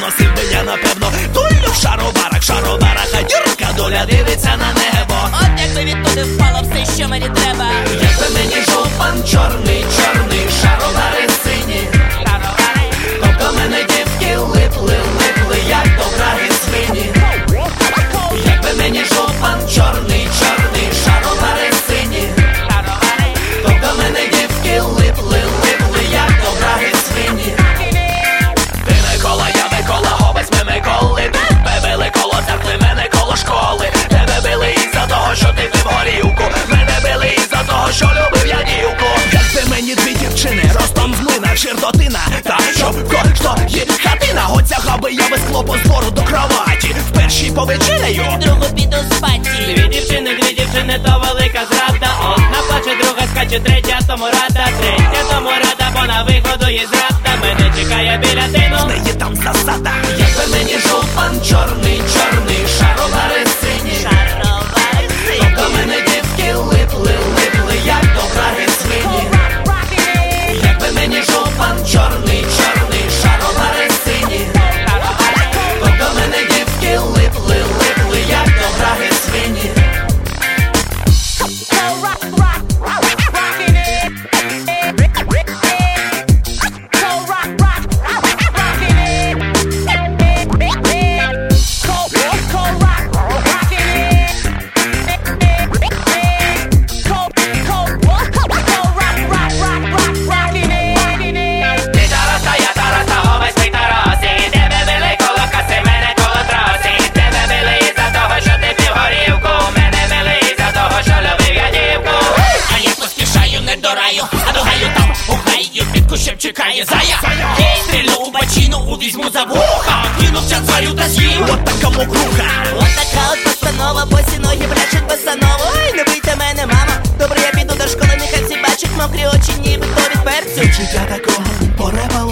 носив би я, напевно, тулю в шароварах, а дірка доля дивиться на небо. От якби відтуди впало все, що мені треба. Якби мені жупан чорний, шаровари сині, тобто мене дівки липли, як до браги свині. Якби мені жупан чорний, шаровари сині, тобто мене дівки липли, як до браги свині. Ти Микола, я Микола, обець ми Миколи. Тебе били коло церкви, мене коло школи. Тебе били із-за того, що ти пив горілку. Мене били із-за того, що любив я дівку. Якби мені дві дівчини, ростом з млина, чердотина, та щоб хто є хатина, оцягав би я без клопу з двору до кроваті. В першій повечерею, другу піду спати. Дві дівчини, то велика зрада. Одна плаче, друга скаче, третя тому рада. Третя тому рада, бо на виходу є зрада. Мене чекає біля тину, з неї там засада. Якби мені жупан чорний, шаровари сині, тобто мене дівки липли, як до браги свині. Якби мені жупан чорний, шаровари сині, тобто мене дівки липли, як до браги свині. Чекає зая, стрілю у бачину, увізьму за вуха, кину в чат сварю та з'їм. От така мокруха. От така от постанова, босі ноги брешуть постанову. Ой, не бийте мене, мама. Добре, я піду до школи, нехай всі бачать мокрі очі, ніби то від перцю. Життя такого поревало.